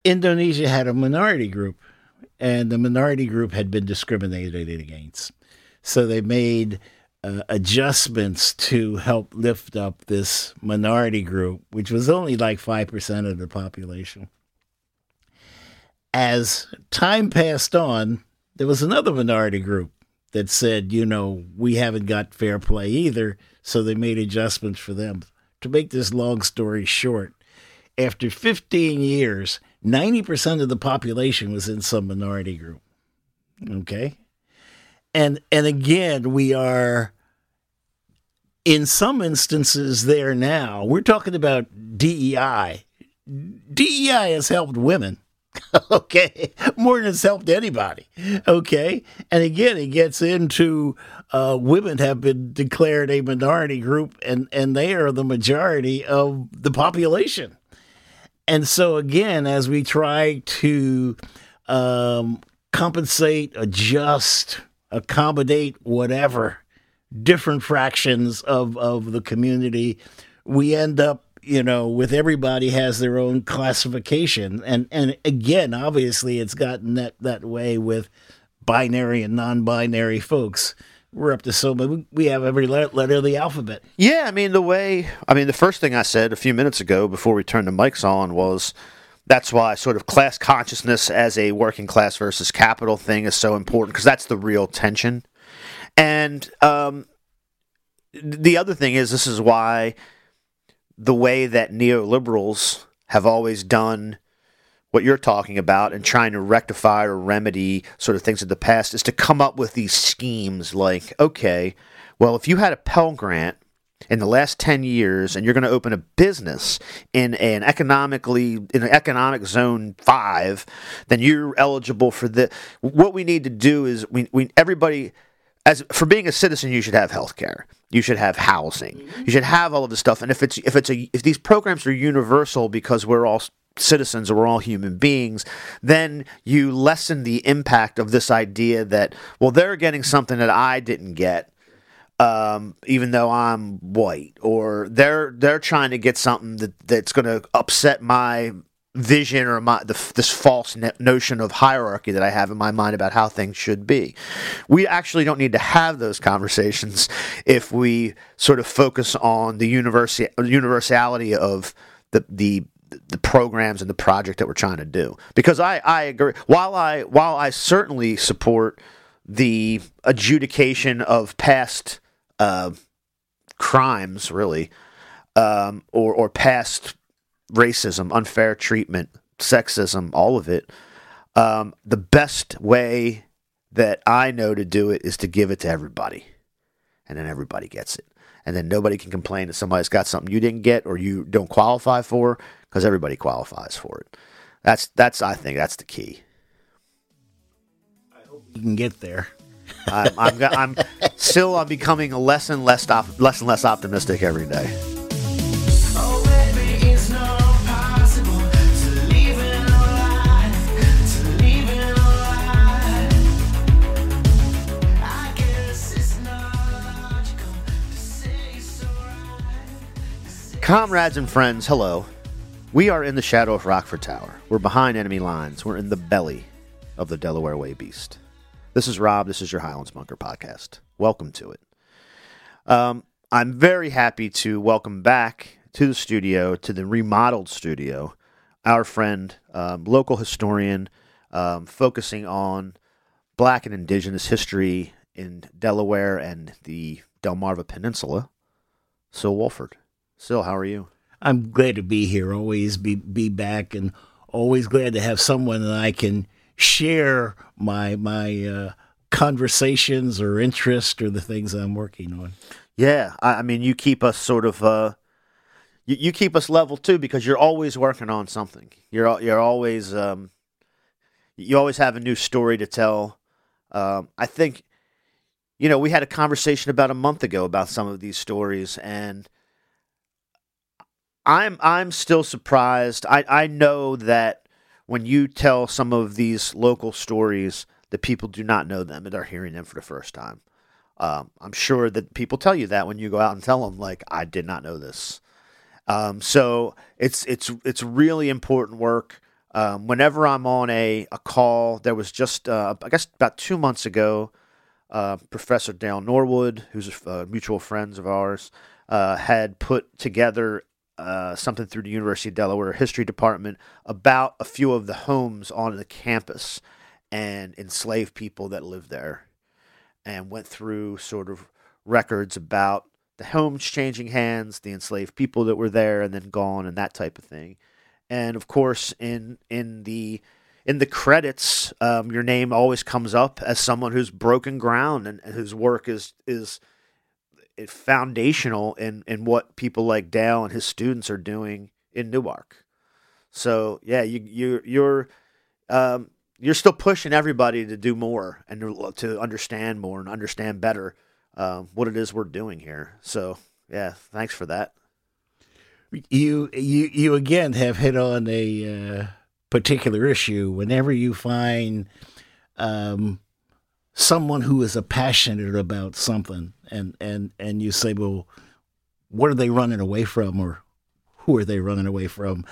Indonesia had a minority group, and the minority group had been discriminated against. So they made adjustments to help lift up this minority group, which was only like 5% of the population. As time passed on, there was another minority group that said, we haven't got fair play either, so they made adjustments for them. To make this long story short, after 15 years, 90% of the population was in some minority group. Okay? And again, we are, in some instances, there now. We're talking about DEI. DEI has helped women. Okay, more than it's helped anybody. Okay, and again, it gets into women have been declared a minority group, and they are the majority of the population. And so again, as we try to compensate, adjust, accommodate whatever different fractions of the community, we end up with everybody has their own classification. And again, obviously, it's gotten that way with binary and non-binary folks. We're up to so many. We have every letter of the alphabet. Yeah, the first thing I said a few minutes ago before we turned the mics on was that's why sort of class consciousness as a working class versus capital thing is so important, because that's the real tension. And the other thing is, this is why the way that neoliberals have always done what you're talking about and trying to rectify or remedy sort of things of the past is to come up with these schemes like, okay, well, if you had a Pell Grant in the last 10 years and you're going to open a business in an economic zone 5, then you're eligible for the. What we need to do is everybody, for being a citizen, you should have health care. You should have housing. You should have all of this stuff. And if these programs are universal because we're all citizens or we're all human beings, then you lessen the impact of this idea that, well, they're getting something that I didn't get, even though I'm white, or they're trying to get something that's going to upset my vision or this false notion of hierarchy that I have in my mind about how things should be. We actually don't need to have those conversations if we sort of focus on the universality of the programs and the project that we're trying to do. Because I agree. While I certainly support the adjudication of past crimes, really, or past racism, unfair treatment, sexism, all of it, the best way that I know to do it is to give it to everybody. And then everybody gets it. And then nobody can complain that somebody's got something you didn't get or you don't qualify for, because everybody qualifies for it. I think that's the key. I hope we can get there. I'm becoming less and less optimistic every day. Comrades and friends, hello. We are in the shadow of Rockford Tower. We're behind enemy lines. We're in the belly of the Delaware Way Beast. This is Rob. This is your Highlands Bunker podcast. Welcome to it. I'm very happy to welcome back to the studio, to the remodeled studio, our friend, local historian, focusing on Black and Indigenous history in Delaware and the Delmarva Peninsula, Syl Wolford. Syl, how are you? I'm glad to be here, always be back, and always glad to have someone that I can share my conversations or interest or the things I'm working on. Yeah, I mean, you keep us sort of, you keep us level too, because you're always working on something. You're always, you always have a new story to tell. I think, we had a conversation about a month ago about some of these stories, and I'm still surprised. I know that when you tell some of these local stories, that people do not know them and they're hearing them for the first time. I'm sure that people tell you that when you go out and tell them, like, I did not know this. So it's really important work. Whenever I'm on a call, there was just, I guess about 2 months ago, Professor Dale Norwood, who's a mutual friends of ours, had put together something through the University of Delaware History Department about a few of the homes on the campus and enslaved people that lived there, and went through sort of records about the homes changing hands, the enslaved people that were there and then gone, and that type of thing. And of course, in the credits, your name always comes up as someone who's broken ground and whose work is foundational in what people like Dale and his students are doing in Newark. So yeah, you're still pushing everybody to do more and to understand more and understand better what it is we're doing here. So yeah, thanks for that. You again have hit on a particular issue. Whenever you find someone who is passionate about something, and you say, well, what are they running away from, or who are they running away from?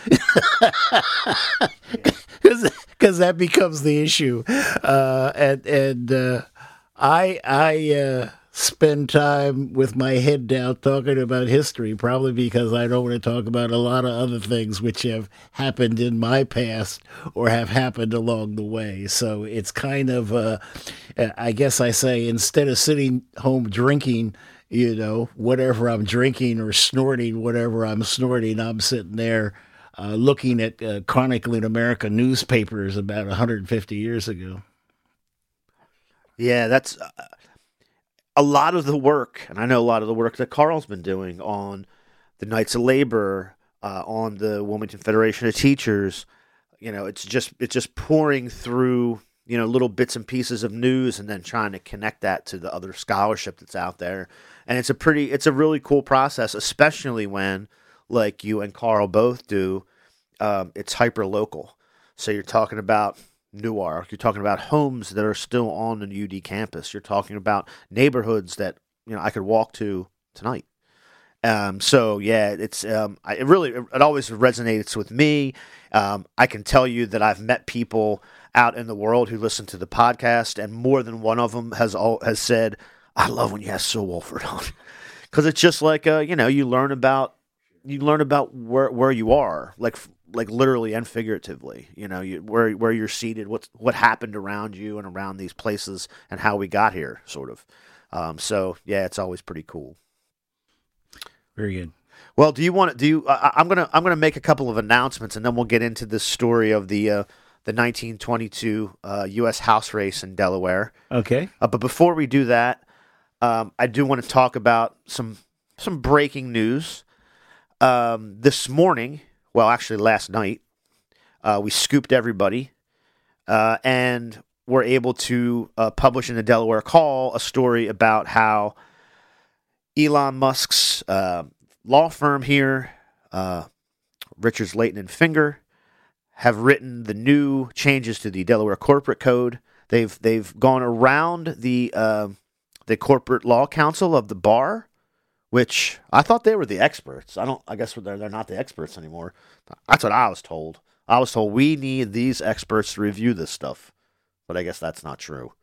Because that becomes the issue. I spend time with my head down talking about history, probably because I don't want to talk about a lot of other things which have happened in my past or have happened along the way. So it's kind of, I guess I say, instead of sitting home drinking, whatever I'm drinking or snorting, whatever I'm snorting, I'm sitting there looking at chronicling America newspapers about 150 years ago. Yeah, that's a lot of the work, and I know a lot of the work that Carl's been doing on the Knights of Labor, on the Wilmington Federation of Teachers. It's just pouring through little bits and pieces of news, and then trying to connect that to the other scholarship that's out there. And it's a really cool process, especially when, like you and Carl both do, it's hyper local. So you're talking about Newark, you're talking about homes that are still on the UD campus. You're talking about neighborhoods that I could walk to tonight. So yeah, it always resonates with me. I can tell you that I've met people out in the world who listen to the podcast, and more than one of them has said, "I love when you have Sue Wolford on," because it's just like you learn about where you are, like literally and figuratively, where you're seated, what happened around you and around these places, and how we got here, sort of. So yeah, it's always pretty cool. Very good. Well, I'm gonna make a couple of announcements, and then we'll get into this story of the 1922 U.S. House race in Delaware. Okay. But before we do that, I do want to talk about some breaking news. This morning, well, actually last night, we scooped everybody, and were able to publish in the Delaware Call a story about how Elon Musk's law firm here, Richards, Leighton and Finger, have written the new changes to the Delaware Corporate Code. They've gone around the Corporate Law Council of the bar, which I thought they were the experts. I guess they're not the experts anymore. That's what I was told. I was told we need these experts to review this stuff, but I guess that's not true.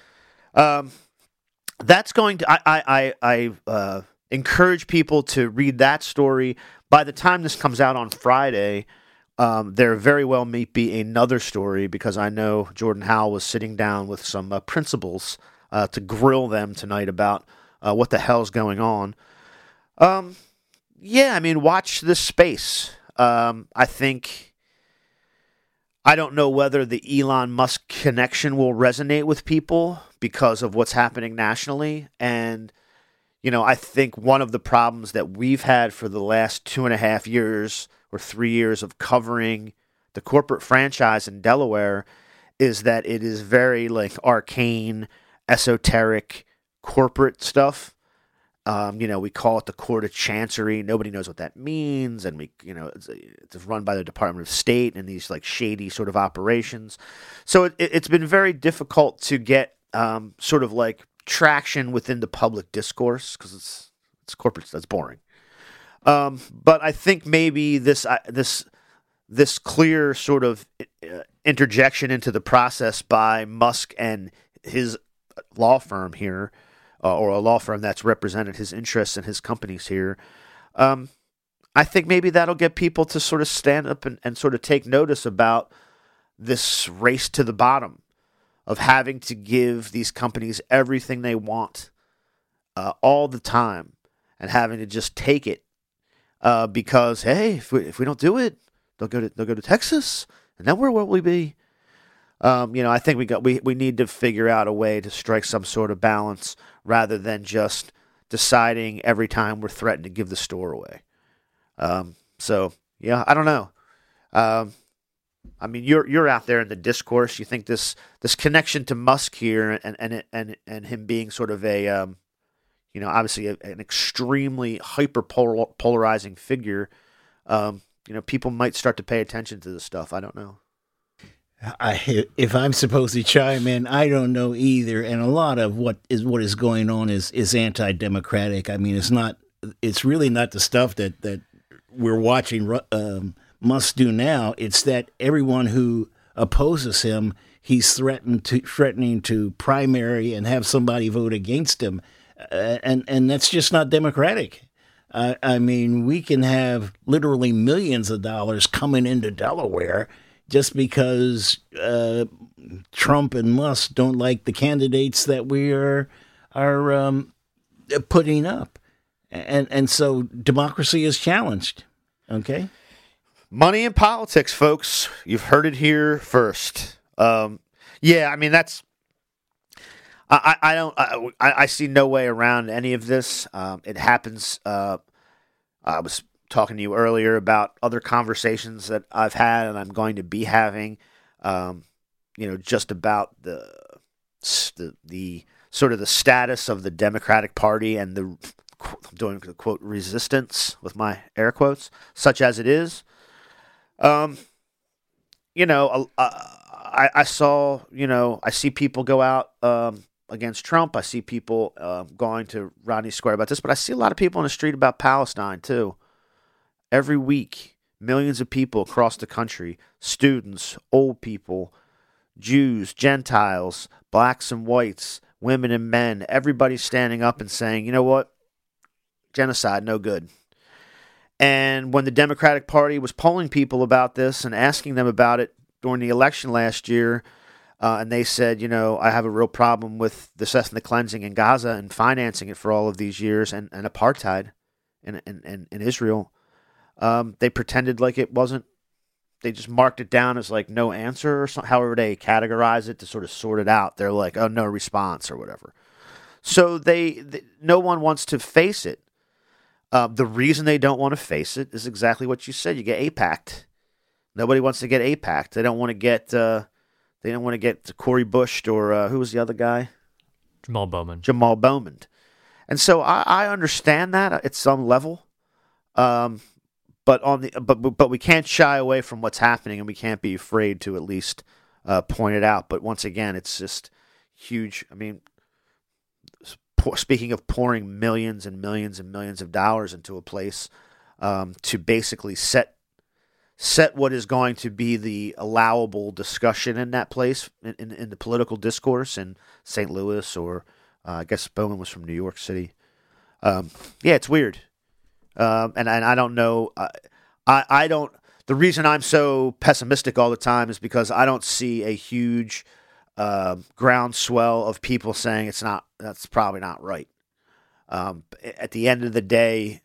That's going to. I encourage people to read that story. By the time this comes out on Friday, there very well may be another story, because I know Jordan Howell was sitting down with some principals to grill them tonight about what the hell's going on. Yeah, I mean, watch this space. I don't know whether the Elon Musk connection will resonate with people because of what's happening nationally. And, I think one of the problems that we've had for the last 2.5 years or 3 years of covering the corporate franchise in Delaware is that it is very arcane, esoteric corporate stuff. We call it the Court of Chancery. Nobody knows what that means, and it's run by the Department of State and these shady sort of operations. So it's been very difficult to get sort of traction within the public discourse, because it's corporate. That's boring. But I think maybe this this clear sort of interjection into the process by Musk and his law firm here, or a law firm that's represented his interests and his companies here, I think maybe that'll get people to sort of stand up and sort of take notice about this race to the bottom of having to give these companies everything they want all the time and having to just take it because, hey, if we don't do it, they'll go to Texas, and then where will we be? I think we need to figure out a way to strike some sort of balance rather than just deciding every time we're threatened to give the store away. So yeah, I don't know. I mean, you're out there in the discourse. You think this connection to Musk here and him being sort of a obviously an extremely hyper polarizing figure. People might start to pay attention to this stuff. I don't know. If I'm supposed to chime in, I don't know either. And a lot of what is going on is anti-democratic. I mean, it's really not the stuff that we're watching Musk do now. It's that everyone who opposes him, he's threatening to primary and have somebody vote against him, and that's just not democratic. I mean, we can have literally millions of dollars coming into Delaware just because Trump and Musk don't like the candidates that we are putting up, and so democracy is challenged. Okay, money in politics, folks. You've heard it here first. I mean that's. I see no way around any of this. It happens. I was talking to you earlier about other conversations that I've had and I'm going to be having. Just about the sort of the status of the Democratic Party and the, I'm doing the quote, resistance with my air quotes, such as it is. I saw, I see people go out against Trump. I see people going to Rodney Square about this, but I see a lot of people in the street about Palestine too. Every week, millions of people across the country, students, old people, Jews, Gentiles, blacks and whites, women and men, everybody's standing up and saying, you know what? Genocide, no good. And when the Democratic Party was polling people about this and asking them about it during the election last year, and they said, I have a real problem with the ethnic cleansing in Gaza and financing it for all of these years and apartheid in Israel, they pretended like it wasn't. They just marked it down as like no answer or something, however they categorize it to sort of sort it out. They're like, oh, no response or whatever. So no one wants to face it. The reason they don't want to face it is exactly what you said. You get AIPAC'd. Nobody wants to get AIPAC'd. They don't want to get. They don't want to get Cori Bush or who was the other guy? Jamal Bowman. And so I understand that at some level, but we can't shy away from what's happening, and we can't be afraid to at least point it out. But once again, it's just huge. I mean, speaking of pouring millions and millions and millions of dollars into a place to basically set what is going to be the allowable discussion in that place in the political discourse in St. Louis, or I guess Bowman was from New York City. It's weird. And I don't know. I don't. The reason I'm so pessimistic all the time is because I don't see a huge groundswell of people saying that's probably not right. At the end of the day,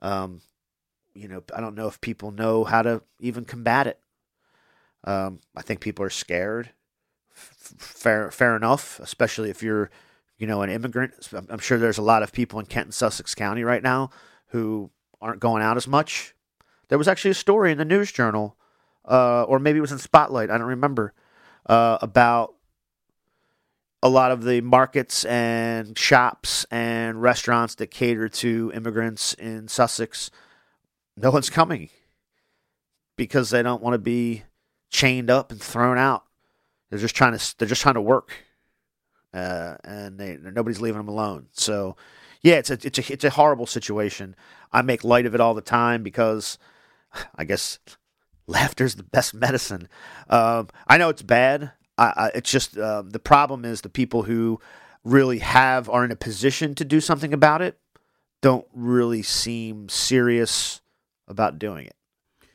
I don't know if people know how to even combat it. I think people are scared. Fair enough, especially if you're, an immigrant. I'm sure there's a lot of people in Kent and Sussex County right now who aren't going out as much. There was actually a story in the News Journal, or maybe it was in Spotlight, I don't remember, about a lot of the markets and shops and restaurants that cater to immigrants in Sussex. No one's coming because they don't want to be chained up and thrown out. They're just trying to work, and nobody's leaving them alone. So, yeah, it's a horrible situation. I make light of it all the time because I guess Laughter's the best medicine. I know it's bad. It's just the problem is the people who really are in a position to do something about it don't really seem serious about doing it.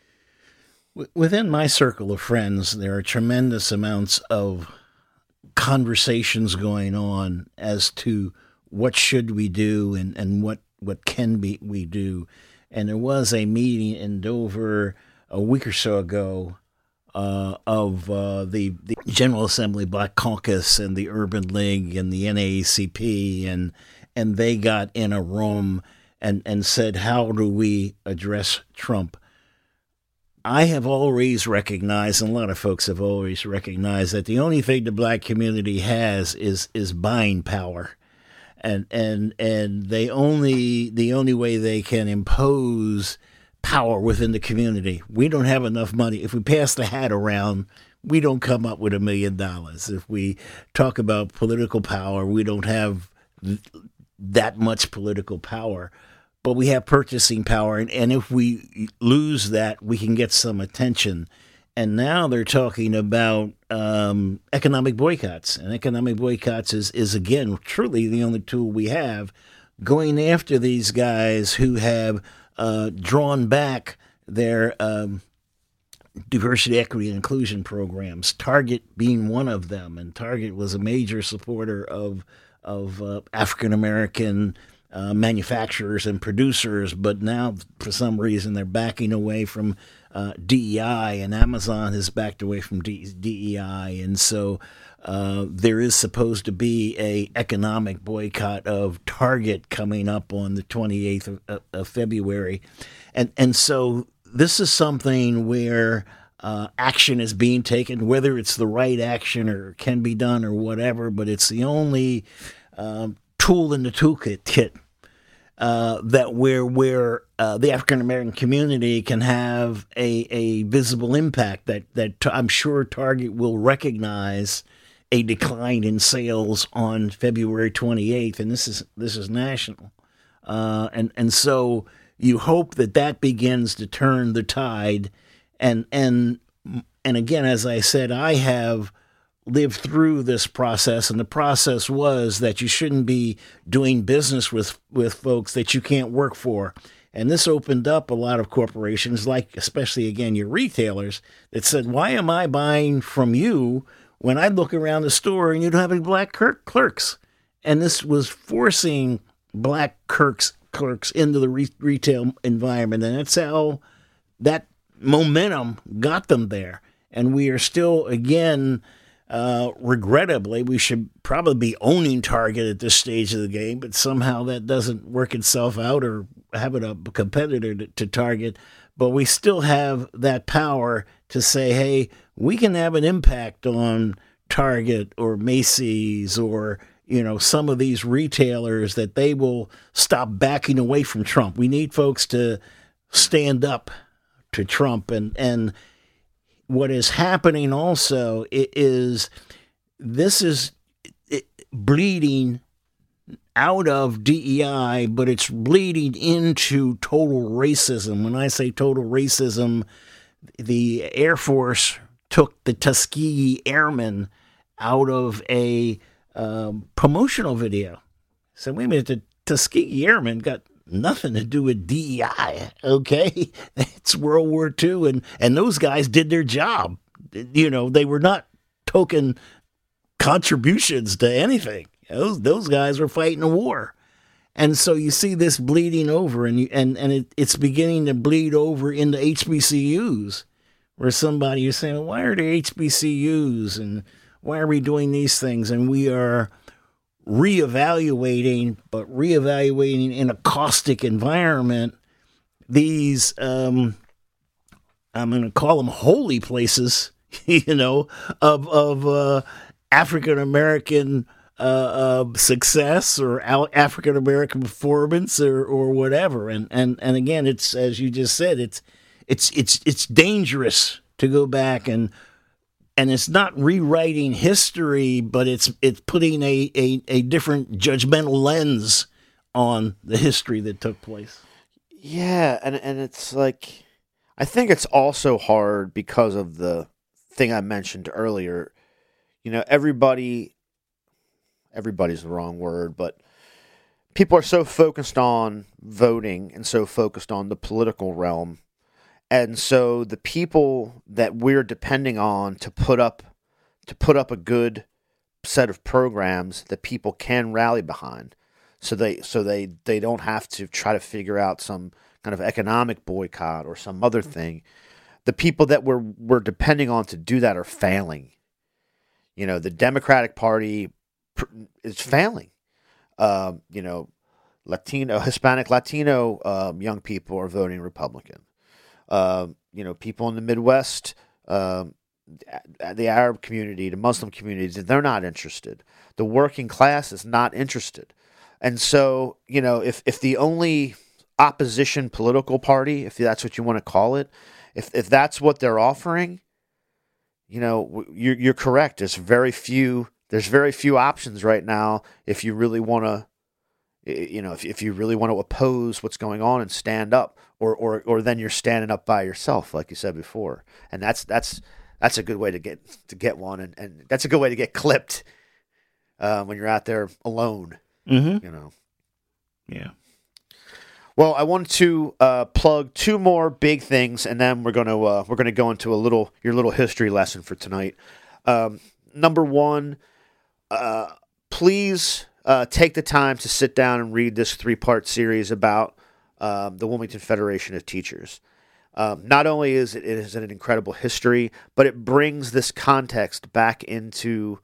Within my circle of friends, there are tremendous amounts of conversations going on as to what should we do and what can we do. And there was a meeting in Dover a week or so ago of the General Assembly Black Caucus and the Urban League and the NAACP, and they got in a room and said, how do we address Trump? I have always recognized, and a lot of folks have always recognized, that the only thing the black community has is buying power. And the only way they can impose power within the community. We don't have enough money. If we pass the hat around, we don't come up with $1 million. If we talk about political power, we don't have that much political power, but we have purchasing power. And if we lose that, we can get some attention. And now they're talking about economic boycotts. And economic boycotts is again, truly the only tool we have, going after these guys who have drawn back their diversity, equity, and inclusion programs, Target being one of them. And Target was a major supporter of African-American manufacturers and producers, but now for some reason they're backing away from DEI, and Amazon has backed away from DEI, and so there is supposed to be a economic boycott of Target coming up on the 28th of February, and so this is something where action is being taken, whether it's the right action or can be done or whatever, but it's the only tool in the toolkit that where the African American community can have a visible impact that I'm sure Target will recognize a decline in sales on February 28th, and this is national, and so you hope that begins to turn the tide, and again, as I said, I have lived through this process, and the process was that you shouldn't be doing business with folks that you can't work for. And this opened up a lot of corporations, like especially, again, your retailers, that said, why am I buying from you when I look around the store and you don't have any black clerks? And this was forcing black clerks into the retail environment. And that's how that momentum got them there. And we are still, again, regrettably, we should probably be owning Target at this stage of the game, but somehow that doesn't work itself out, or having a competitor to Target. But we still have that power to say, hey, we can have an impact on Target or Macy's or, some of these retailers, that they will stop backing away from Trump. We need folks to stand up to Trump. And what is happening also is this is bleeding out of DEI, but it's bleeding into total racism. When I say total racism, the Air Force took the Tuskegee Airmen out of a promotional video. So wait a minute, the Tuskegee Airmen got nothing to do with DEI, okay? It's World War II, and those guys did their job. They were not token contributions to anything. Those guys were fighting a war. And so you see this bleeding over, and it's beginning to bleed over into HBCUs, where somebody is saying, well, why are there HBCUs, and why are we doing these things? And we are reevaluating in a caustic environment, these, I'm going to call them holy places, of African-American success or African-American performance or whatever. And again, it's, as you just said, it's dangerous to go back and it's not rewriting history, but it's putting a different judgmental lens on the history that took place. Yeah, and it's like, I think it's also hard because of the thing I mentioned earlier. You know, everybody's the wrong word, but people are so focused on voting and so focused on the political realm. And so the people that we're depending on to put up a good set of programs that people can rally behind, so they don't have to try to figure out some kind of economic boycott or some other thing. The people that we're depending on to do that are failing. You know, the Democratic Party is failing. You know, Hispanic Latino young people are voting Republican. You know, people in the Midwest, the Arab community, the Muslim communities, they're not interested. The working class is not interested. And so, you know, if the only opposition political party, if that's what you want to call it, if that's what they're offering, you know, you're correct. There's very few options right now if you really want to, you know, if you really want to oppose what's going on and stand up, or then you're standing up by yourself, like you said before, and that's a good way to get one, and that's a good way to get clipped when you're out there alone. Mm-hmm. You know. Yeah. Well, I want to plug two more big things, and then we're gonna go into your little history lesson for tonight. Number one, please take the time to sit down and read this 3-part series about the Wilmington Federation of Teachers. Not only is it an incredible history, but it brings this context back into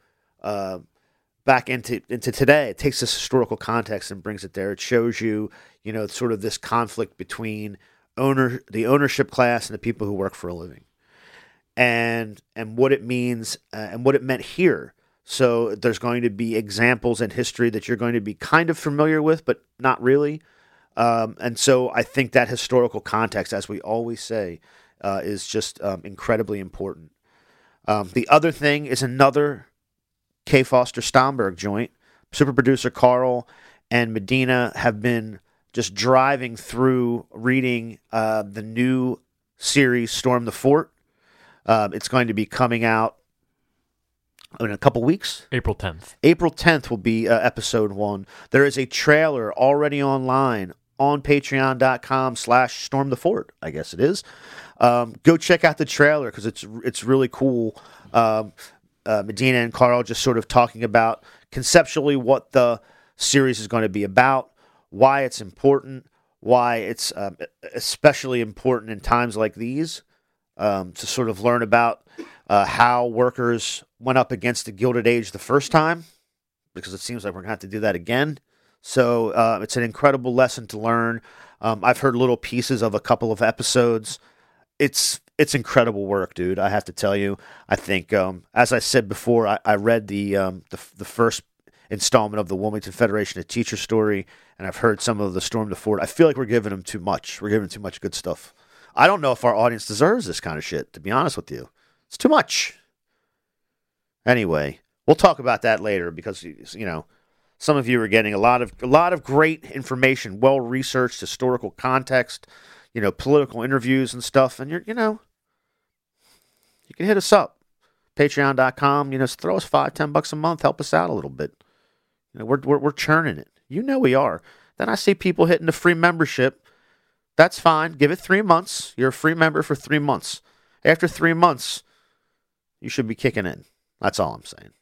today. It takes this historical context and brings it there. It shows you, you know, sort of this conflict between the ownership class and the people who work for a living, and what it means and what it meant here. So there's going to be examples in history that you're going to be kind of familiar with, but not really. And so I think that historical context, as we always say, is just incredibly important. The other thing is another K. Foster Stomberg joint. Super producer Carl and Medina have been just driving through reading the new series Storm the Fort. It's going to be coming out in a couple weeks. April 10th. April 10th will be episode 1. There is a trailer already online on patreon.com/stormthefort, I guess it is. Go check out the trailer because it's really cool. Medina and Carl just sort of talking about conceptually what the series is going to be about, why it's important, why it's especially important in times like these, to sort of learn about how workers went up against the Gilded Age the first time, because it seems like we're going to have to do that again. So it's an incredible lesson to learn. I've heard little pieces of a couple of episodes. It's incredible work, dude. I have to tell you. I think, as I said before, I read the first installment of the Wilmington Federation of Teachers story, and I've heard some of the Storm the Fort. I feel like we're giving them too much. We're giving too much good stuff. I don't know if our audience deserves this kind of shit, to be honest with you. It's too much. Anyway, we'll talk about that later because, you know, some of you are getting a lot of great information, well-researched historical context, you know, political interviews and stuff, and you can hit us up, patreon.com, you know, throw us $5-10 a month, help us out a little bit. You know, we're churning it. You know we are. Then I see people hitting the free membership. That's fine. Give it 3 months. You're a free member for 3 months. After 3 months, you should be kicking in. That's all I'm saying.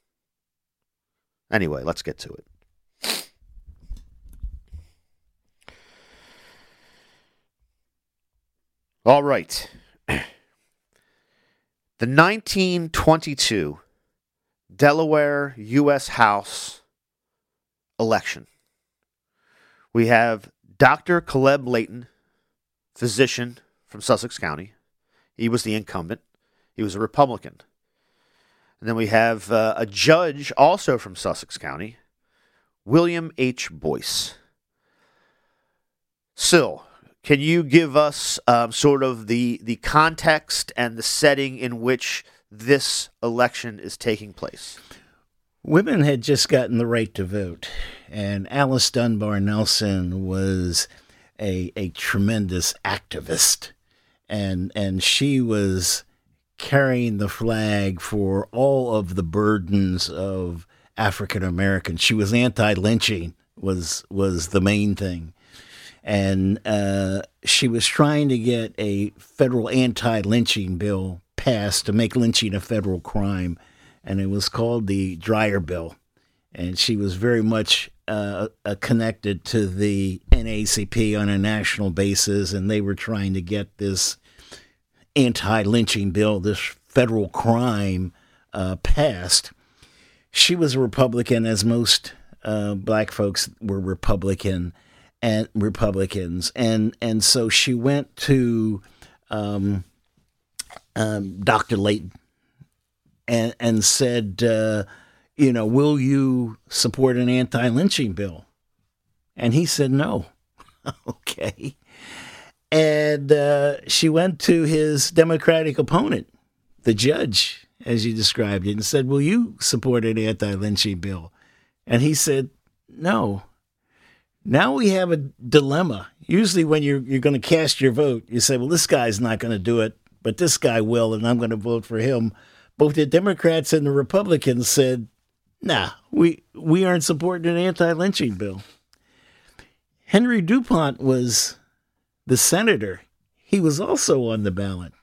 Anyway, let's get to it. All right. The 1922 Delaware U.S. House election. We have Dr. Caleb Layton, physician from Sussex County. He was the incumbent. He was a Republican. And then we have a judge also from Sussex County, William H. Boyce. Syl, can you give us sort of the context and the setting in which this election is taking place? Women had just gotten the right to vote, and Alice Dunbar Nelson was a tremendous activist. and she was carrying the flag for all of the burdens of African Americans. She was anti-lynching was the main thing, and she was trying to get a federal anti-lynching bill passed to make lynching a federal crime, and it was called the Dreyer Bill. And she was very much connected to the NAACP on a national basis, and they were trying to get this anti-lynching bill, this federal crime, passed. She was a Republican, as most black folks were Republicans, and so she went to Dr. Layton and said, will you support an anti-lynching bill? And he said no. Okay. And she went to his Democratic opponent, the judge, as you described it, and said, will you support an anti-lynching bill? And he said no. Now we have a dilemma. Usually when you're going to cast your vote, you say, well, this guy's not going to do it, but this guy will, and I'm going to vote for him. Both the Democrats and the Republicans said, nah, we aren't supporting an anti-lynching bill. Henry DuPont was the senator. He was also on the ballot.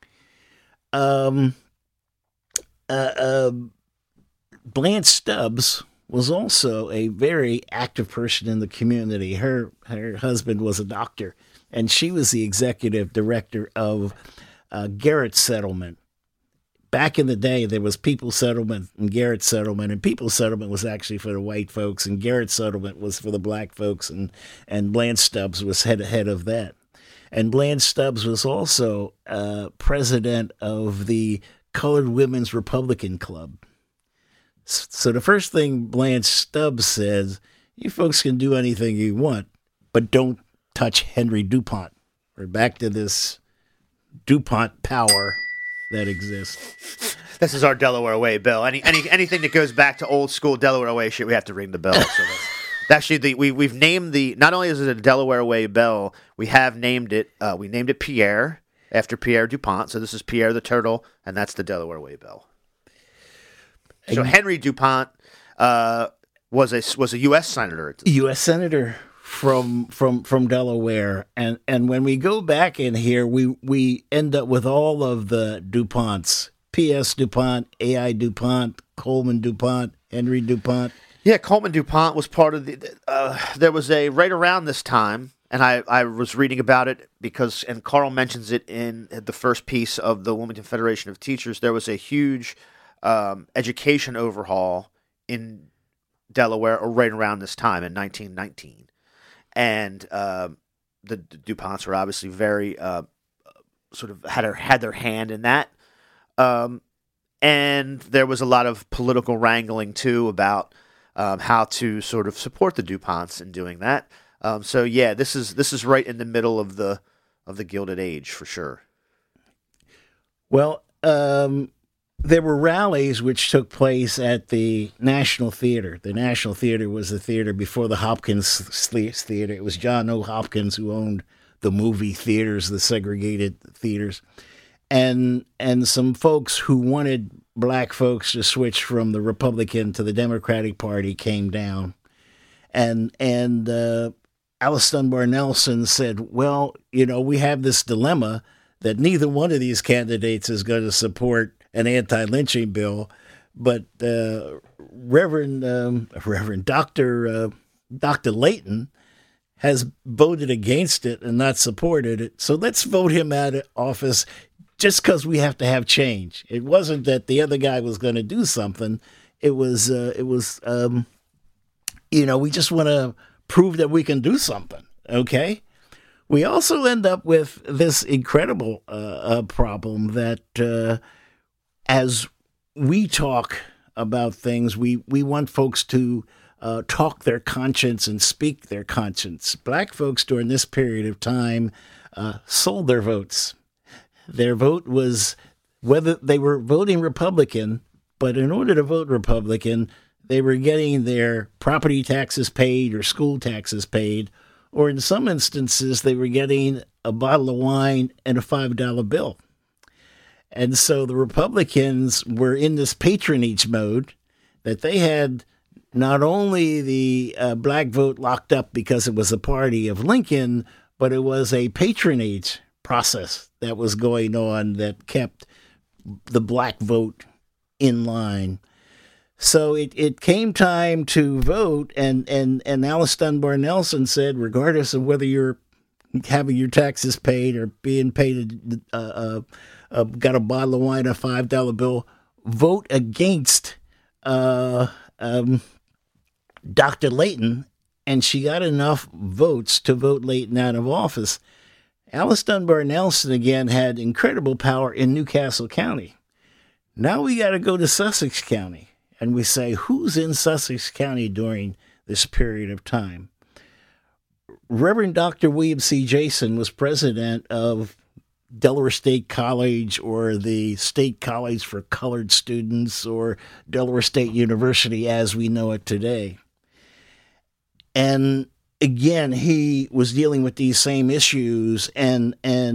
Blanche Stubbs was also a very active person in the community. Her husband was a doctor, and she was the executive director of Garrett Settlement. Back in the day, there was People's Settlement and Garrett Settlement, and People's Settlement was actually for the white folks, and Garrett Settlement was for the black folks, and Blanche Stubbs was head of that. And Blanche Stubbs was also president of the Colored Women's Republican Club. So the first thing Blanche Stubbs says, you folks can do anything you want, but don't touch Henry DuPont. We're back to this DuPont power that exists. This is our Delaware way, Bill. Anything that goes back to old school Delaware way shit, we have to ring the bell. So actually, we've named not only is it a Delaware way bell, we have named it. We named it Pierre after Pierre DuPont. So this is Pierre the Turtle, and that's the Delaware way bell. So Henry DuPont was a U.S. senator. U.S. senator from Delaware, and when we go back in here, we end up with all of the DuPonts: P.S. DuPont, A.I. DuPont, Coleman DuPont, Henry DuPont. Yeah, Coleman DuPont was part of the. There was a right around this time, and I was reading about it and Carl mentions it in the first piece of the Wilmington Federation of Teachers. There was a huge education overhaul in Delaware right around this time in 1919. And the DuPonts were obviously very sort of had their hand in that. And there was a lot of political wrangling, too, about how to sort of support the DuPonts in doing that. So, yeah, this is right in the middle of the Gilded Age, for sure. Well, there were rallies which took place at the National Theater. The National Theater was the theater before the Hopkins Theater. It was John O. Hopkins who owned the movie theaters, the segregated theaters. And some folks who wanted black folks to switch from the Republican to the Democratic Party came down. And Alice Dunbar Nelson said, well, we have this dilemma that neither one of these candidates is going to support an anti-lynching bill, but Reverend Dr. Layton has voted against it and not supported it. So let's vote him out of office just because we have to have change. It wasn't that the other guy was going to do something. It was we just want to prove that we can do something. Okay. We also end up with this incredible problem that as we talk about things, we want folks to talk their conscience and speak their conscience. Black folks during this period of time sold their votes. Their vote was whether they were voting Republican, but in order to vote Republican, they were getting their property taxes paid or school taxes paid, or in some instances, they were getting a bottle of wine, and a $5 bill. And so the Republicans were in this patronage mode that they had not only the black vote locked up because it was a party of Lincoln, but it was a patronage process that was going on that kept the black vote in line. So it came time to vote, and Alice Dunbar Nelson said, regardless of whether you're having your taxes paid or being paid, got a bottle of wine, a $5 bill, vote against Dr. Layton, and she got enough votes to vote Layton out of office. Alice Dunbar Nelson, again, had incredible power in Newcastle County. Now we got to go to Sussex County, and we say, who's in Sussex County during this period of time? Reverend Dr. William C. Jason was president of Delaware State College, or the State College for Colored Students, or Delaware State University as we know it today. And again, he was dealing with these same issues and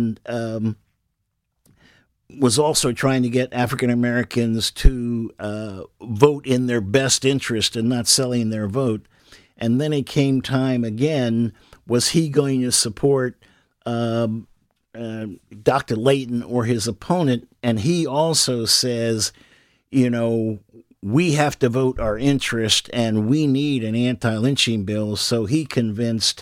was also trying to get African Americans to vote in their best interest and not selling their vote. And then it came time again, was he going to support Dr. Layton or his opponent? And he also says, you know, we have to vote our interest and we need an anti-lynching bill. So he convinced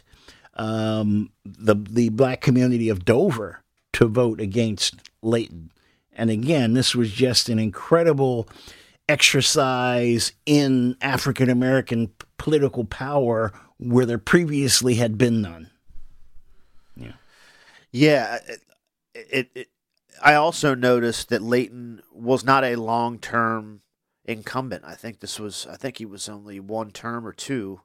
the black community of Dover to vote against Layton. And again, this was just an incredible exercise in African American political power where there previously had been none. Yeah. I also noticed that Layton was not a long-term incumbent. I think he was only one term or two.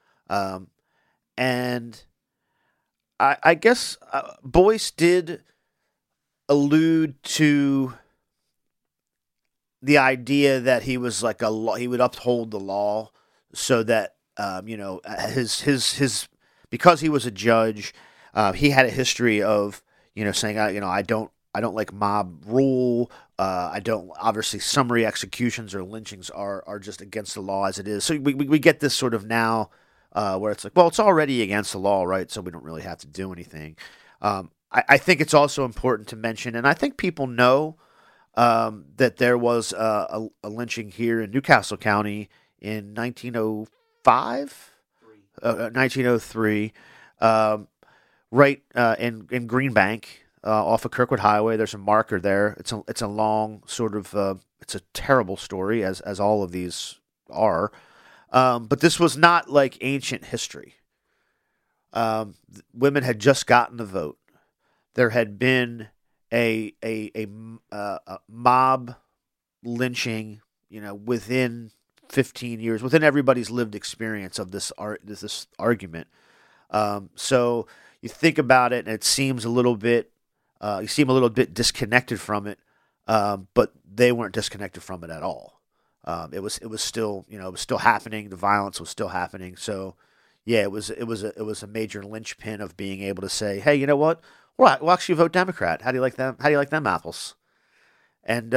And I guess Boyce did allude to the idea that he was like he would uphold the law so that, his because he was a judge, he had a history of, saying, I don't like mob rule. I don't, obviously summary executions or lynchings are just against the law as it is. So we get this sort of now where it's like, well, it's already against the law, right? So we don't really have to do anything. I think it's also important to mention, and I think people know that there was a lynching here in Newcastle County in 1903, right in Greenbank. Off of Kirkwood Highway, there's a marker there. It's a long sort of it's a terrible story, as all of these are. But this was not like ancient history. Women had just gotten the vote. There had been a mob lynching, within 15 years, within everybody's lived experience of this argument. So you think about it, and it seems a little bit. You seem a little bit disconnected from it, but they weren't disconnected from it at all. It was still, it was still happening. The violence was still happening. So, yeah, it was a major linchpin of being able to say, hey, you know what? We'll actually vote Democrat. How do you like them? How do you like them apples? And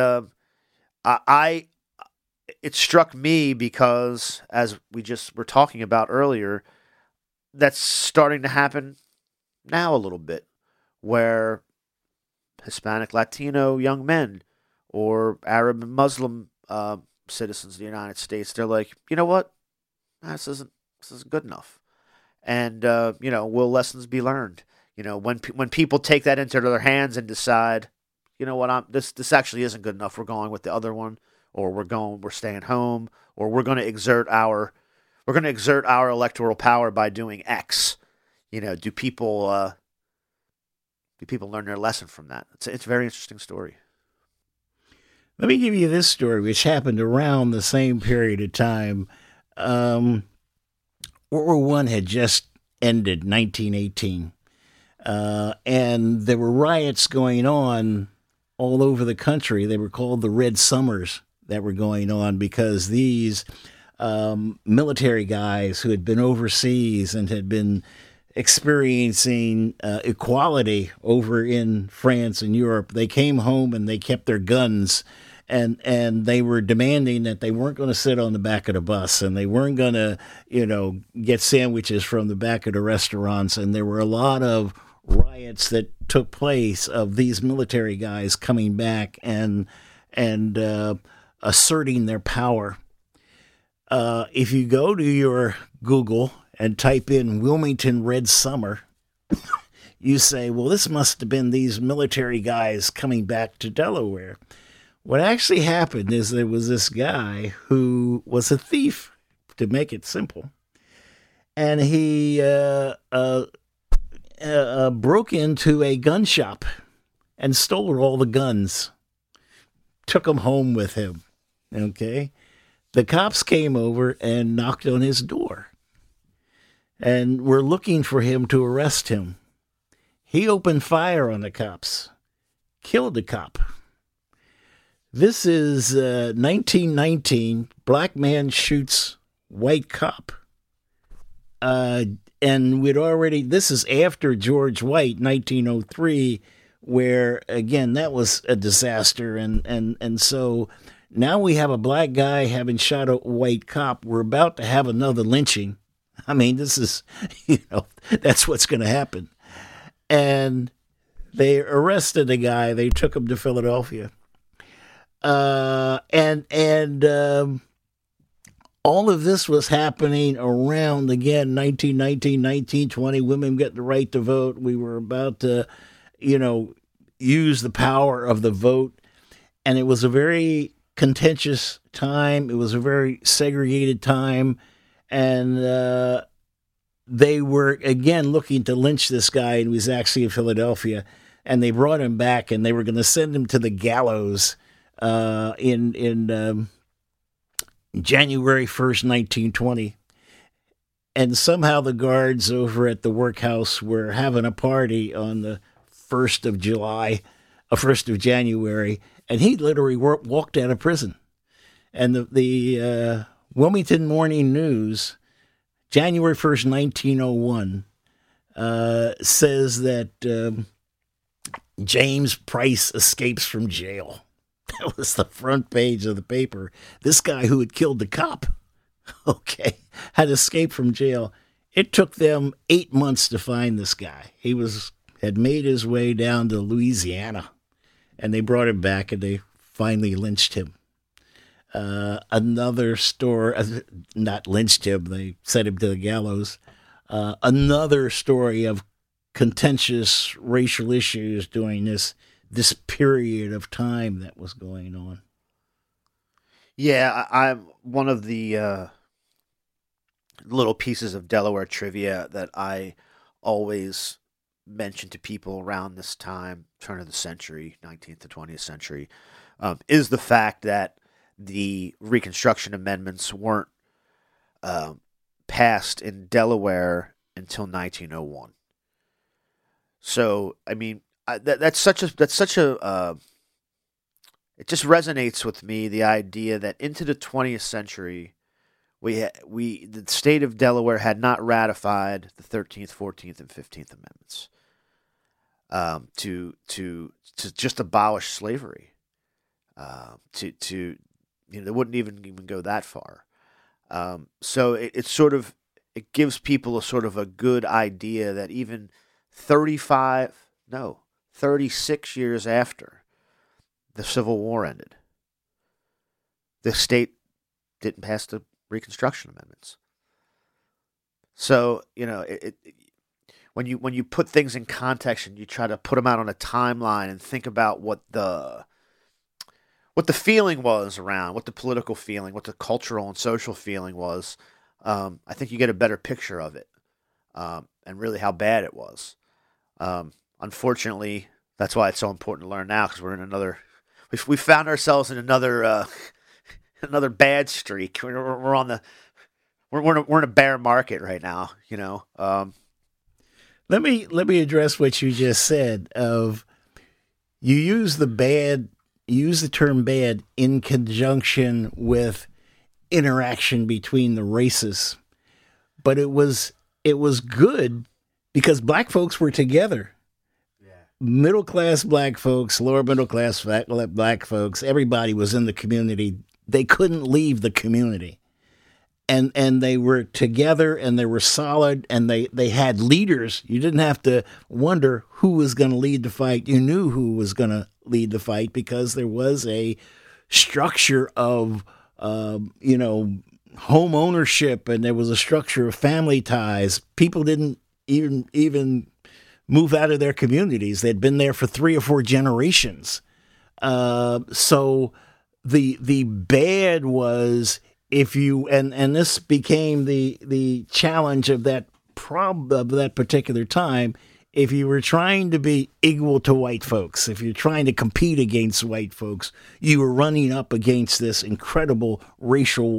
it struck me because, as we just were talking about earlier, that's starting to happen now a little bit, where Hispanic, Latino young men or Arab and Muslim citizens of the United States, they're like, you know what? This isn't good enough. And, will lessons be learned? When people take that into their hands and decide, you know what, this actually isn't good enough. We're going with the other one, or we're staying home, or we're going to exert our electoral power by doing X. Do people learn their lesson from that? It's a very interesting story. Let me give you this story, which happened around the same period of time. World War I had just ended, 1918, and there were riots going on all over the country. They were called the Red Summers that were going on because these military guys who had been overseas and had been experiencing equality over in France and Europe. They came home and they kept their guns, and they were demanding that they weren't going to sit on the back of the bus, and they weren't going to, get sandwiches from the back of the restaurants. And there were a lot of riots that took place of these military guys coming back and asserting their power. If you go to your Google and type in Wilmington Red Summer, you say, well, this must have been these military guys coming back to Delaware. What actually happened is there was this guy who was a thief, to make it simple, and he broke into a gun shop and stole all the guns, took them home with him, okay? The cops came over and knocked on his door and were looking for him to arrest him. He opened fire on the cops, killed the cop. This is 1919. Black man shoots white cop. And this is after George White, 1903, where, again, that was a disaster. And so now we have a black guy having shot a white cop. We're about to have another lynching. I mean, this is, that's what's going to happen. And they arrested the guy. They took him to Philadelphia. All of this was happening around, again, 1919, 1920. Women get the right to vote. We were about to, use the power of the vote. And it was a very contentious time. It was a very segregated time. And they were, again, looking to lynch this guy, and he was actually in Philadelphia. And they brought him back, and they were going to send him to the gallows in January 1st, 1920. And somehow the guards over at the workhouse were having a party on the 1st of January, and he literally walked out of prison. And the Wilmington Morning News, January 1st, 1901, says that James Price escapes from jail. That was the front page of the paper. This guy who had killed the cop, had escaped from jail. It took them 8 months to find this guy. He had made his way down to Louisiana, and they brought him back, and they finally lynched him. Another story, not lynched him, they sent him to the gallows. Another story of contentious racial issues during this period of time that was going on. Yeah, I'm one of the little pieces of Delaware trivia that I always mention to people around this time, turn of the century, 19th to 20th century, is the fact that the Reconstruction Amendments weren't passed in Delaware until 1901. So, I mean, that's such a it just resonates with me, the idea that into the 20th century, the state of Delaware had not ratified the 13th, 14th, and 15th Amendments to just abolish slavery. They wouldn't even go that far. So it gives people a sort of a good idea that even 36 years after the Civil War ended, the state didn't pass the Reconstruction Amendments. So, when you put things in context and you try to put them out on a timeline and think about what the feeling was around, what the political feeling, what the cultural and social feeling was, I think you get a better picture of it, and really how bad it was. Unfortunately, that's why it's so important to learn now, because we're in we found ourselves in another bad streak. We're in a bear market right now, Let me address what you just said. You use the term bad in conjunction with interaction between the races, but it was good because black folks were together. Middle class black folks, lower middle class black folks, everybody was in the community. They couldn't leave the community. And they were together and they were solid and they had leaders. You didn't have to wonder who was going to lead the fight. You knew who was going to lead the fight because there was a structure of, home ownership, and there was a structure of family ties. People didn't even move out of their communities. They'd been there for 3 or 4 generations. So the bad was if you and this became the challenge of that particular time. If you were trying to be equal to white folks, if you're trying to compete against white folks, you were running up against this incredible racial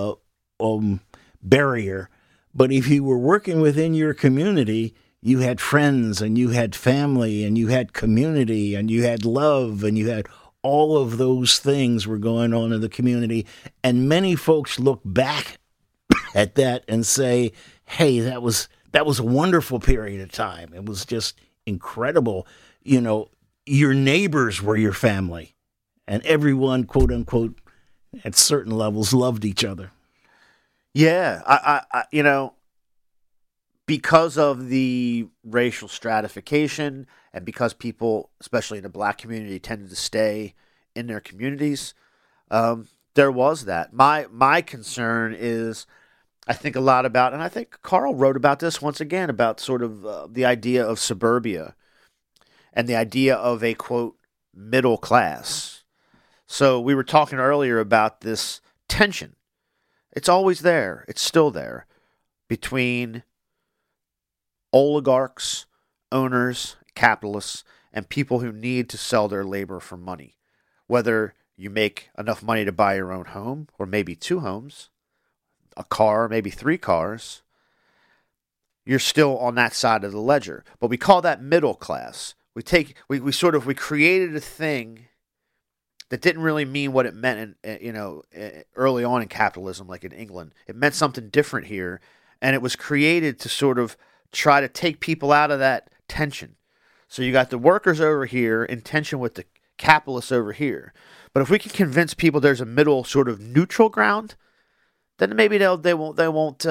barrier. But if you were working within your community, you had friends and you had family and you had community and you had love and you had all of those things were going on in the community. And many folks look back at that and say, hey, that was a wonderful period of time. It was just incredible. Your neighbors were your family and everyone, quote unquote, at certain levels loved each other. Yeah. I because of the racial stratification and because people, especially in the black community, tended to stay in their communities, there was that. My concern is, I think a lot about, and I think Carl wrote about this once again, about sort of the idea of suburbia and the idea of a, quote, middle class. So we were talking earlier about this tension. It's always there. It's still there between oligarchs, owners, capitalists, and people who need to sell their labor for money. Whether you make enough money to buy your own home, or maybe 2 homes, a car, maybe 3 cars, you're still on that side of the ledger. But we call that middle class. We created a thing that didn't really mean what it meant early on in capitalism, like in England. It meant something different here, and it was created to sort of try to take people out of that tension. So you got the workers over here in tension with the capitalists over here. But if we can convince people there's a middle sort of neutral ground, then maybe they won't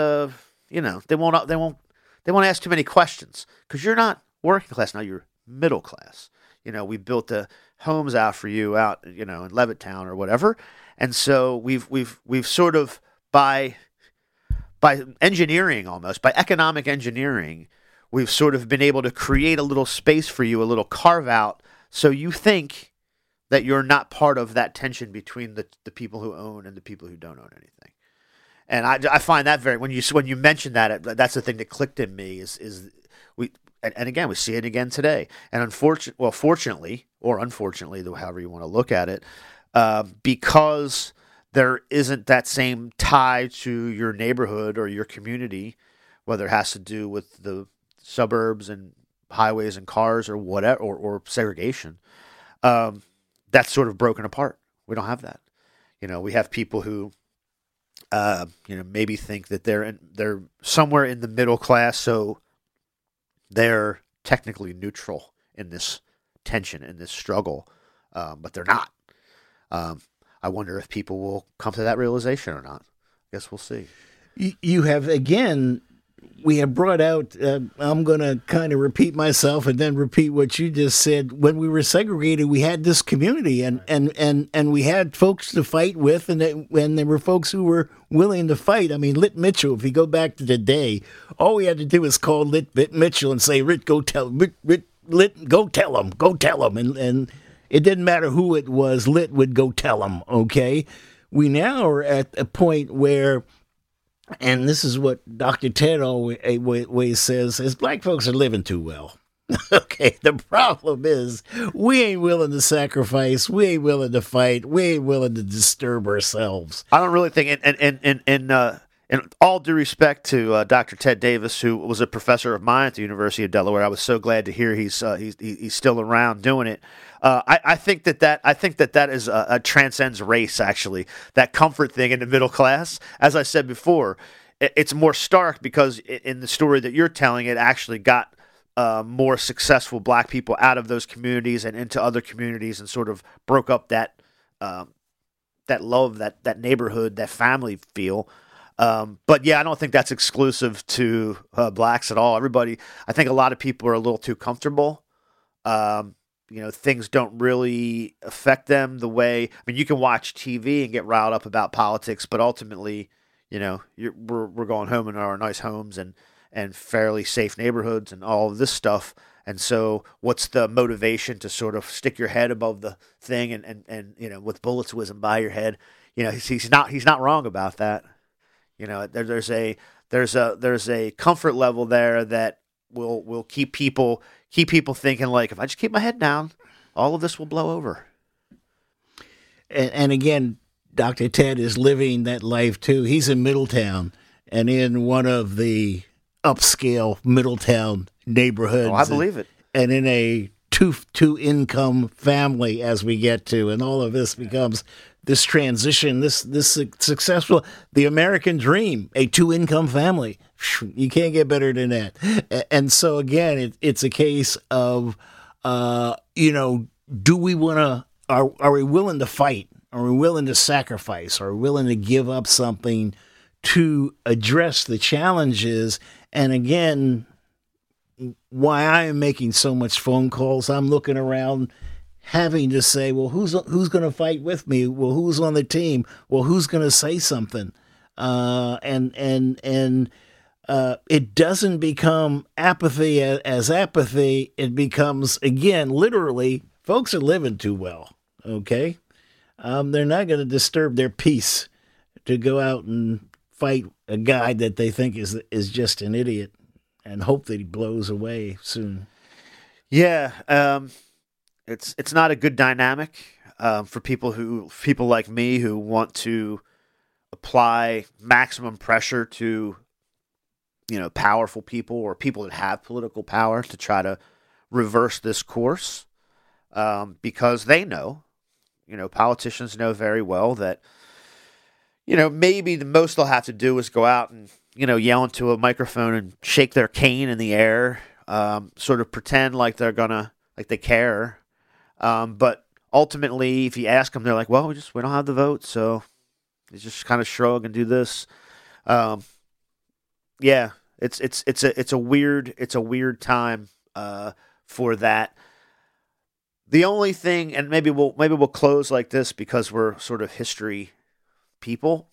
ask too many questions, because you're not working class now, you're middle class. We built the homes out for you out in Levittown or whatever, and so we've sort of by engineering, almost by economic engineering, we've sort of been able to create a little space for you, a little carve out, so you think that you're not part of that tension between the people who own and the people who don't own anything. And I find that when you mentioned that, that's the thing that clicked in me is we, and again, we see it again today. And fortunately or unfortunately, however you want to look at it, because there isn't that same tie to your neighborhood or your community, whether it has to do with the suburbs and highways and cars or whatever, or segregation, that's sort of broken apart. We don't have that. We have people who maybe think that they're somewhere in the middle class, so they're technically neutral in this tension, in this struggle, but they're not. I wonder if people will come to that realization or not. I guess we'll see. You have, again, we have brought out, I'm going to kind of repeat myself and then repeat what you just said. When we were segregated, we had this community and we had folks to fight with, and there were folks who were willing to fight. I mean, Lit Mitchell, if you go back to the day, all we had to do was call Lit Mitchell and say, Lit, go tell him, go tell him. And it didn't matter who it was, Lit would go tell him, okay? We now are at a point where, and this is what Dr. Ted always says, is black folks are living too well. Okay, the problem is we ain't willing to sacrifice, we ain't willing to fight, we ain't willing to disturb ourselves. I don't really think, in all due respect to Dr. Ted Davis, who was a professor of mine at the University of Delaware, I was so glad to hear he's still around doing it. I think that is a transcends race, actually. That comfort thing in the middle class, as I said before, it's more stark because in the story that you're telling, it actually got more successful black people out of those communities and into other communities and sort of broke up that love, that neighborhood, that family feel. But yeah, I don't think that's exclusive to blacks at all. Everybody, I think a lot of people are a little too comfortable. Things don't really affect them the way. I mean, you can watch TV and get riled up about politics, but ultimately, we're going home in our nice homes and fairly safe neighborhoods and all of this stuff. And so, what's the motivation to sort of stick your head above the thing and with bullets whizzing by your head? He's not wrong about that. There's a comfort level there that will keep people thinking like, if I just keep my head down, all of this will blow over. And again, Dr. Ted is living that life too. He's in Middletown, and in one of the upscale Middletown neighborhoods. Oh, I believe it. And in a two income family, as we get to, and all of this becomes this transition, this successful, the American dream, a 2-income family. You can't get better than that. And so again, it's a case of, do we want to, are we willing to fight? Are we willing to sacrifice? Are we willing to give up something to address the challenges? And again, why I am making so much phone calls, I'm looking around having to say, well, who's going to fight with me? Well, who's on the team? Well, who's going to say something? It doesn't become apathy as apathy. It becomes, again, literally, folks are living too well. Okay. They're not going to disturb their peace to go out and fight a guy that they think is just an idiot and hope that he blows away soon. Yeah. It's not a good dynamic for people like me who want to apply maximum pressure to powerful people or people that have political power to try to reverse this course, because they know, politicians know very well that maybe the most they'll have to do is go out and yell into a microphone and shake their cane in the air, sort of pretend like they care. But ultimately, if you ask them, they're like, well, we don't have the vote, so they just kind of shrug and do this. Yeah, it's a weird time for that. The only thing, and maybe we'll close like this because we're sort of history people.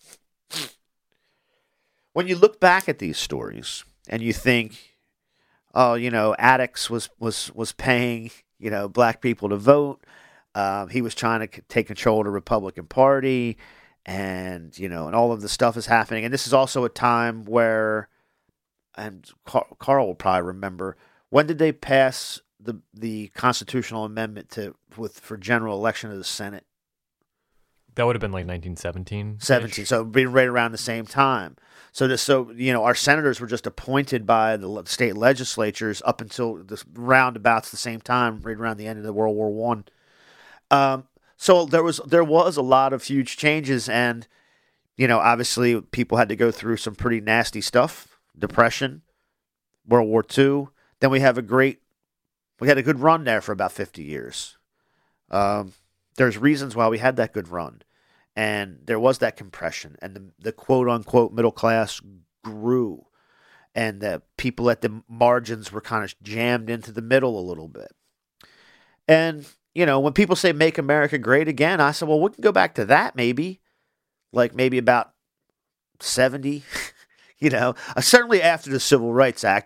When you look back at these stories and you think, oh, Attucks was paying black people to vote. He was trying to take control of the Republican Party, and and all of this stuff is happening. And this is also a time where, and Carl will probably remember, when did they pass the constitutional amendment for general election of the Senate? That would have been like 1917. 17, so being right around the same time. So our senators were just appointed by the state legislatures up until the roundabouts the same time, right around the end of the World War I. So there was a lot of huge changes, and obviously people had to go through some pretty nasty stuff: Depression, World War II. Then we had a good run there for about 50 years. There's reasons why we had that good run. And there was that compression, and the quote-unquote middle class grew, and the people at the margins were kind of jammed into the middle a little bit. And, when people say make America great again, I said, well, we can go back to that maybe about 70, certainly after the Civil Rights Act.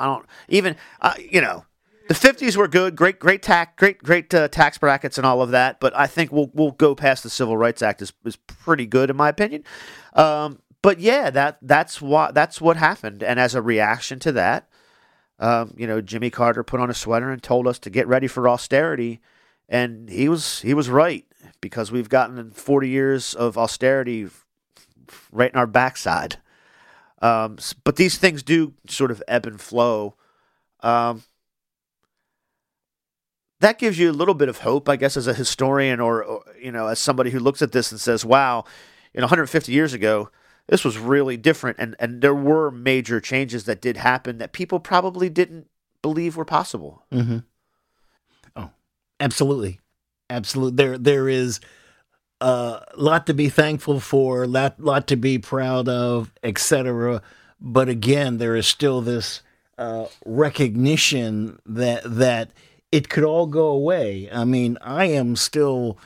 The 50s were good, great tax brackets and all of that, but I think we'll go past the Civil Rights Act is pretty good in my opinion. But yeah, that's what happened, and as a reaction to that, Jimmy Carter put on a sweater and told us to get ready for austerity, and he was right, because we've gotten 40 years of austerity right in our backside. But these things do sort of ebb and flow. That gives you a little bit of hope, I guess, as a historian or as somebody who looks at this and says, wow, 150 years ago, this was really different, and there were major changes that did happen that people probably didn't believe were possible. Mm-hmm. Oh, absolutely. Absolutely. There is a lot to be thankful for, lot to be proud of, etc. But again, there is still this recognition that it could all go away. I mean, I am still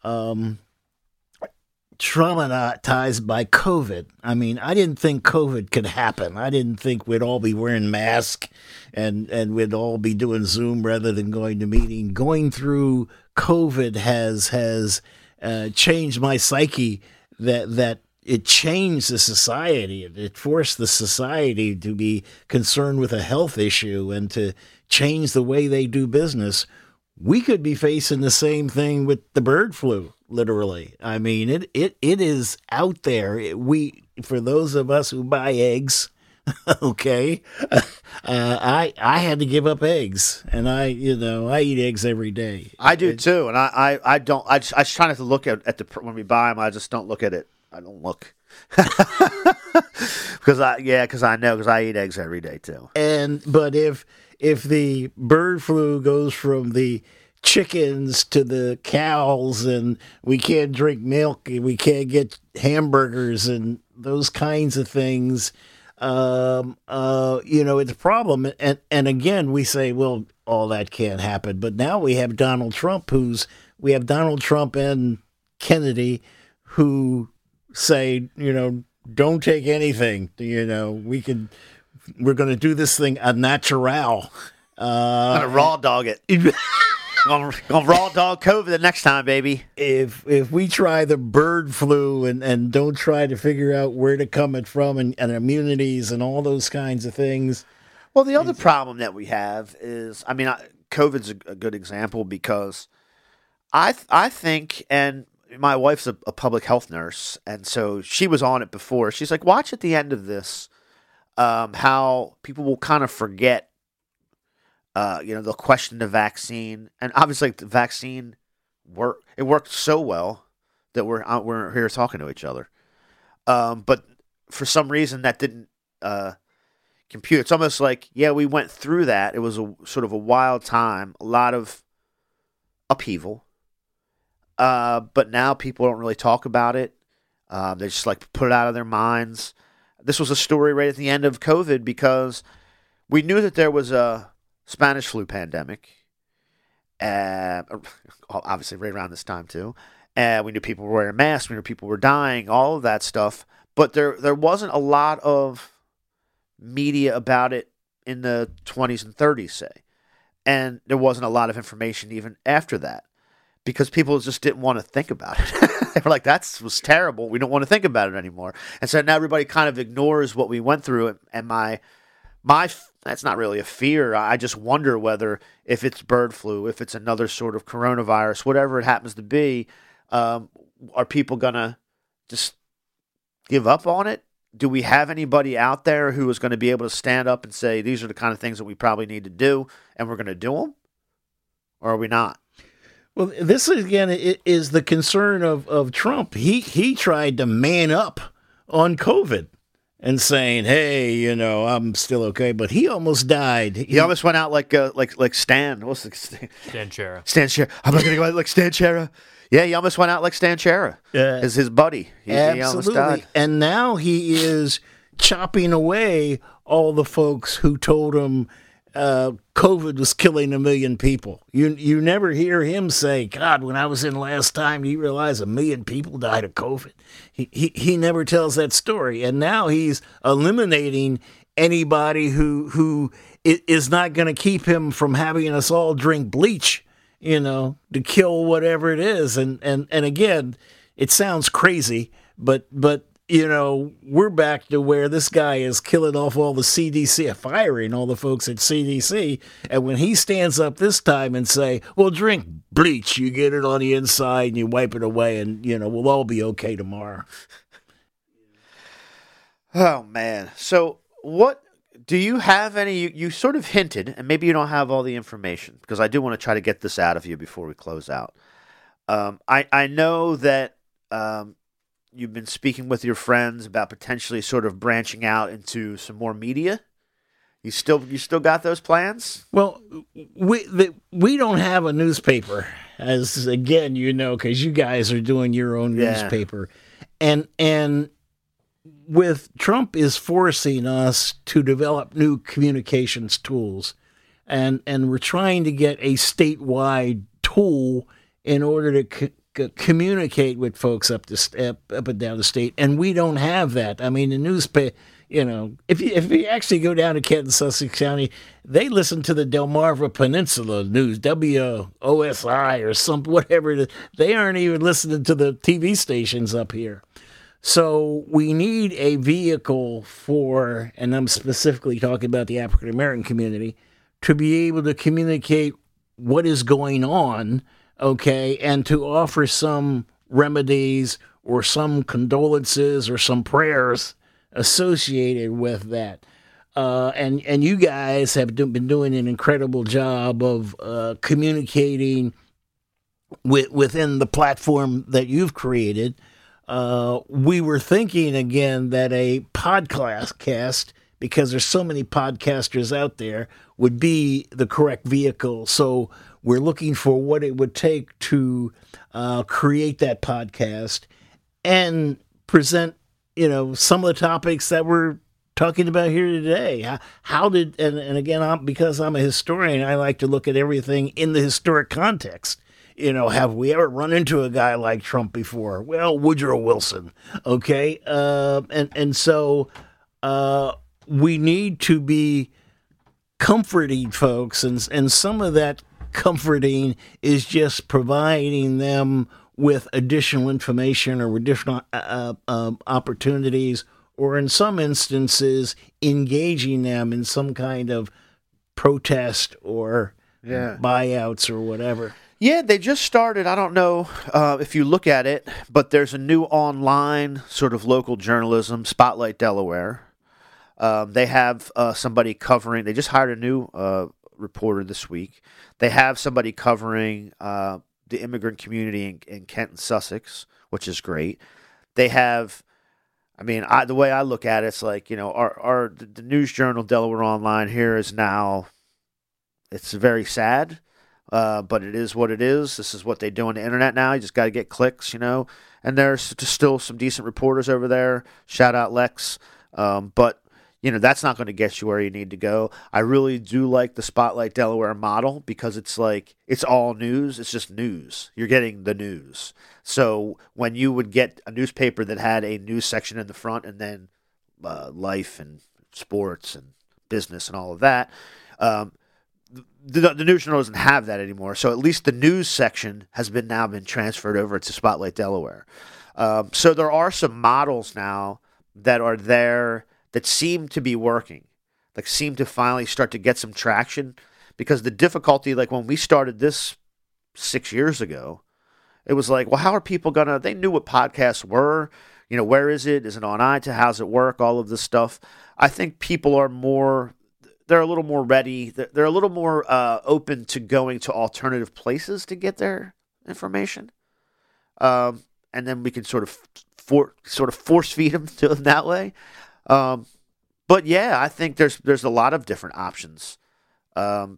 traumatized by COVID. I mean, I didn't think COVID could happen. I didn't think we'd all be wearing masks and we'd all be doing Zoom rather than going to meeting. Going through COVID has changed my psyche. That it changed the society. It forced the society to be concerned with a health issue and to change the way they do business. We could be facing the same thing with the bird flu, literally. I mean, it is out there. For those of us who buy eggs, okay, I had to give up eggs, and I eat eggs every day. I do too, and I don't. I just try not to look at when we buy them. I just don't look at it. I don't look because I know because I eat eggs every day too. But if the bird flu goes from the chickens to the cows and we can't drink milk and we can't get hamburgers and those kinds of things, it's a problem. And again, we say, well, all that can't happen. But now we have Donald Trump and Kennedy who say, don't take anything, we're going to do this thing a natural. Gonna raw dog it. Gonna raw dog COVID the next time, baby. If we try the bird flu and don't try to figure out where to come it from and immunities and all those kinds of things. Well, the other problem that we have is, COVID's a good example because I think, and my wife's a public health nurse, and so she was on it before. She's like, watch at the end of this. How people will kind of forget, they'll question the vaccine, and obviously the vaccine worked so well that we're here talking to each other. But for some reason that didn't compute. It's almost like, we went through that. It was a sort of a wild time, a lot of upheaval. But now people don't really talk about it. They just put it out of their minds. This was a story right at the end of COVID because we knew that there was a Spanish flu pandemic, obviously right around this time too. And we knew people were wearing masks. We knew people were dying, all of that stuff. But there wasn't a lot of media about it in the 20s and 30s, say. And there wasn't a lot of information even after that because people just didn't want to think about it. They were like, that was terrible. We don't want to think about it anymore. And so now everybody kind of ignores what we went through. And my that's not really a fear. I just wonder whether if it's bird flu, if it's another sort of coronavirus, whatever it happens to be, are people going to just give up on it? Do we have anybody out there who is going to be able to stand up and say, these are the kind of things that we probably need to do, and we're going to do them? Or are we not? Well, this again is the concern of Trump. He tried to man up on COVID and saying, "Hey, I'm still okay," but he almost died. He almost went out like Stan. What's the Stan Chera. Stan Chera. I'm not going to go out like Stan Chera. Yeah, he almost went out like Stan Chera. As his buddy. He almost died. And now he is chopping away all the folks who told him COVID was killing 1 million people. You never hear him say, God, when I was in last time, do you realize 1 million people died of COVID? He never tells that story. And now he's eliminating anybody who is not going to keep him from having us all drink bleach, to kill whatever it is. And again, it sounds crazy, but we're back to where this guy is killing off all the CDC, firing all the folks at CDC. And when he stands up this time and say, well, drink bleach, you get it on the inside and you wipe it away and, we'll all be okay tomorrow. Oh, man. So what do you have any, you sort of hinted, and maybe you don't have all the information because I do want to try to get this out of you before we close out. I know that, you've been speaking with your friends about potentially sort of branching out into some more media. You still got those plans? Well, we don't have a newspaper, as again because you guys are doing your own newspaper, and with Trump is forcing us to develop new communications tools, and we're trying to get a statewide tool in order to communicate with folks up and down the state, and we don't have that. I mean, the newspaper. If you actually go down to Kent and Sussex County, they listen to the Delmarva Peninsula News, WOSI or whatever it is. They aren't even listening to the TV stations up here. So we need a vehicle for, and I'm specifically talking about the African American community, to be able to communicate what is going on, okay, and to offer some remedies or some condolences or some prayers associated with that. And you guys have been doing an incredible job of communicating within the platform that you've created. We were thinking again that a podcast, because there's so many podcasters out there, would be the correct vehicle. So we're looking for what it would take to create that podcast and present some of the topics that we're talking about here today. How did, and again, because I'm a historian, I like to look at everything in the historic context. Have we ever run into a guy like Trump before? Well, Woodrow Wilson, okay? And so we need to be comforting folks, and some of that comforting is just providing them with additional information or additional opportunities, or in some instances, engaging them in some kind of protest or buyouts or whatever. Yeah, they just started. I don't know if you look at it, but there's a new online sort of local journalism, Spotlight Delaware. They have somebody covering, they just hired a new reporter this week. They have somebody covering the immigrant community in Kent and Sussex, which is great. They have, the way I look at it, it's like, the news journal Delaware Online here is now, it's very sad, but it is what it is. This is what they do on the internet now. You just got to get clicks, and there's still some decent reporters over there. Shout out Lex. But that's not going to get you where you need to go. I really do like the Spotlight Delaware model because it's like, it's all news. It's just news. You're getting the news. So when you would get a newspaper that had a news section in the front and then life and sports and business and all of that, the news journal doesn't have that anymore. So at least the news section has now been transferred over to Spotlight Delaware. So there are some models now that are there that seem to be working, like seem to finally start to get some traction, because the difficulty, like when we started this 6 years ago, it was like, well, how are people they knew what podcasts were, where is it? Is it on iTunes? How's it work? All of this stuff. I think people are they're a little more ready. They're a little more open to going to alternative places to get their information. And then we can sort of force feed them to them that way. But yeah, I think there's a lot of different options. You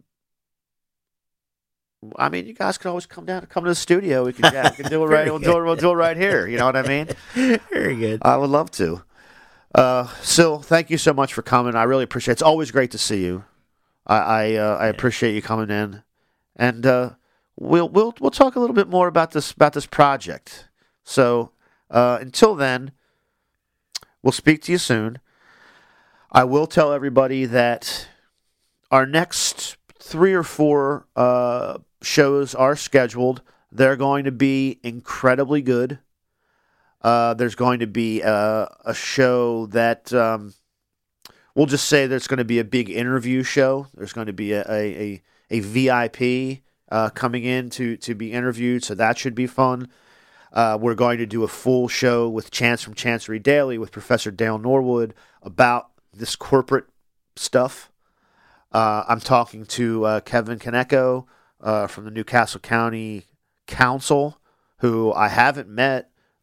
guys could always come to the studio. We can do it right. We'll do it right here. You know what I mean? Very good. I would love to. Sil, thank you so much for coming. I really appreciate it. It's always great to see you. I appreciate you coming in, and we'll talk a little bit more about this project. So until then, we'll speak to you soon. I will tell everybody that our next 3 or 4 shows are scheduled. They're going to be incredibly good. There's going to be a show that we'll just say there's going to be a big interview show. There's going to be a VIP coming in to be interviewed, so that should be fun. We're going to do a full show with Chance from Chancery Daily with Professor Dale Norwood about this corporate stuff. I'm talking to Kevin Kaneko from the Newcastle County Council, who I haven't met.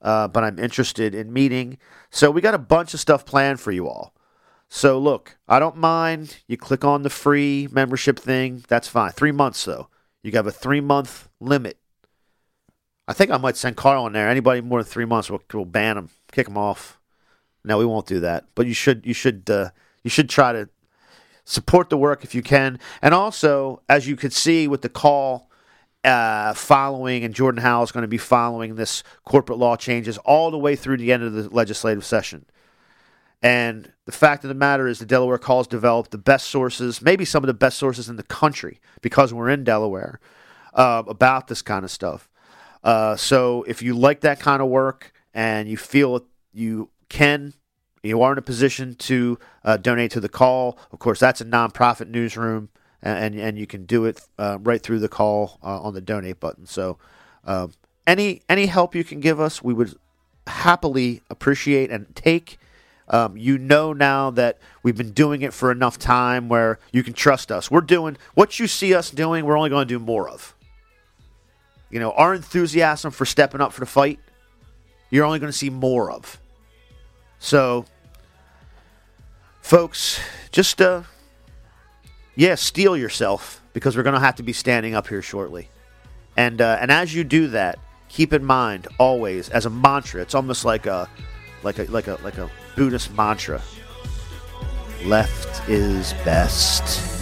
but I'm interested in meeting. So we got a bunch of stuff planned for you all. So look, I don't mind. You click on the free membership thing. That's fine. 3 months, though. You have a 3-month limit. I think I might send Carl in there. Anybody more than 3 months, we'll ban them, kick them off. No, we won't do that. But you should try to support the work if you can. And also, as you could see with the call following, and Jordan Howell is going to be following this corporate law changes all the way through the end of the legislative session. And the fact of the matter is the Delaware Call's developed the best sources, maybe some of the best sources in the country, because we're in Delaware, about this kind of stuff. So if you like that kind of work and you feel you are in a position to donate to the Call, of course, that's a nonprofit newsroom, and you can do it right through the Call on the donate button. So any help you can give us, we would happily appreciate and take. Now that we've been doing it for enough time where you can trust us. We're doing what you see us doing, we're only going to do more of. Our enthusiasm for stepping up for the fight, you're only going to see more of. So, folks, just, steel yourself, because we're going to have to be standing up here shortly. And as you do that, keep in mind always, as a mantra, it's almost like a Buddhist mantra. Left is best.